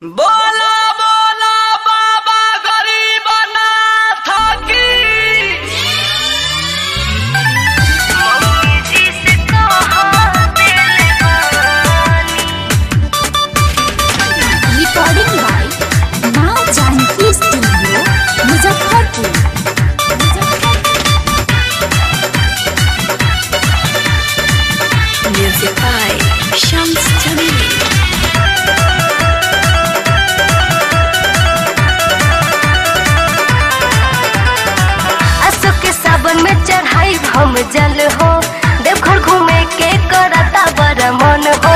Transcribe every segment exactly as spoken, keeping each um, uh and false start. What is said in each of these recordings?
बोला बोला बाबा गरीबनाथ की। रिकॉर्डिंग बाय माँ Janaki studio Muzaffarpur. Music by Shams Jamil. सावन में चढ़ाई हम जल हो, देवघर घूमे के करता बड़ा मन हो।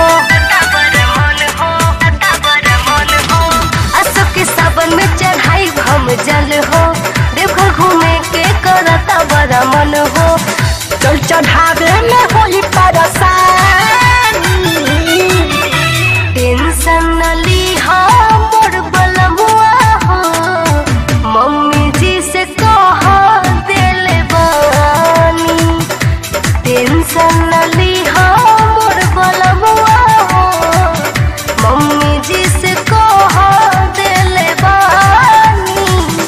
अशोक के सावन में चढ़ाई हम जल हो, देवघर घूमे के करता बड़ा मन हो। चल चढ़ावे में होई परेशानी, टेंशन न लीहा मोर बलमुआ हो। मम्मी जी से कहा टेंशन न लीहा मोर बलमुआ हो। मम्मी जी से कहा देले बानी।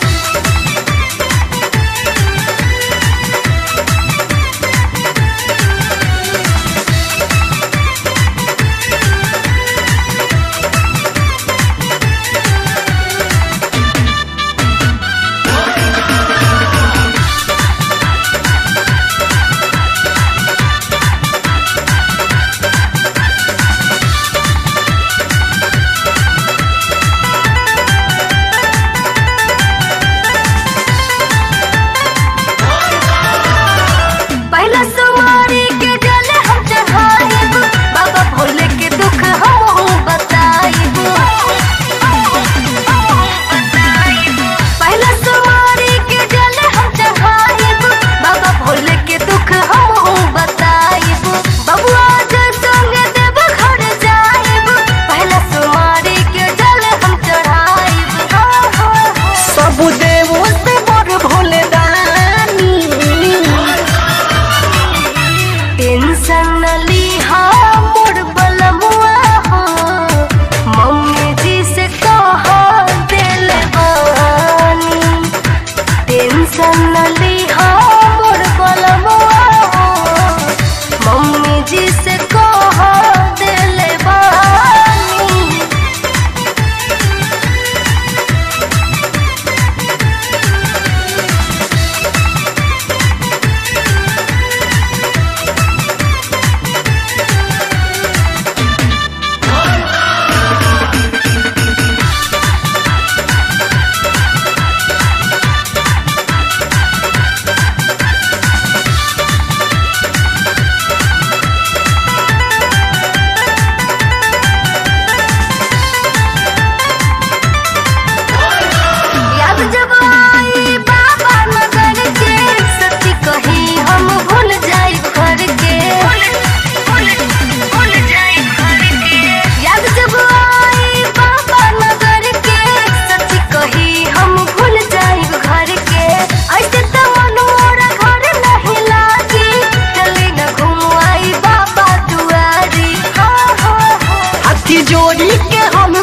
जोड़ी के हम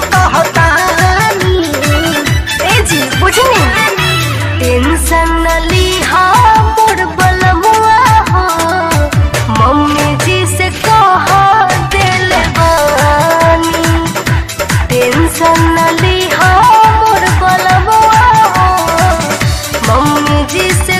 कहतानी, ए जी बुझनी। टेंशन न लीहा मोर बलमुआ हो। मम्मी जी से कहा देले बानी। टेंशन न लीहा मोर बलमुआ हो। मम्मी जी से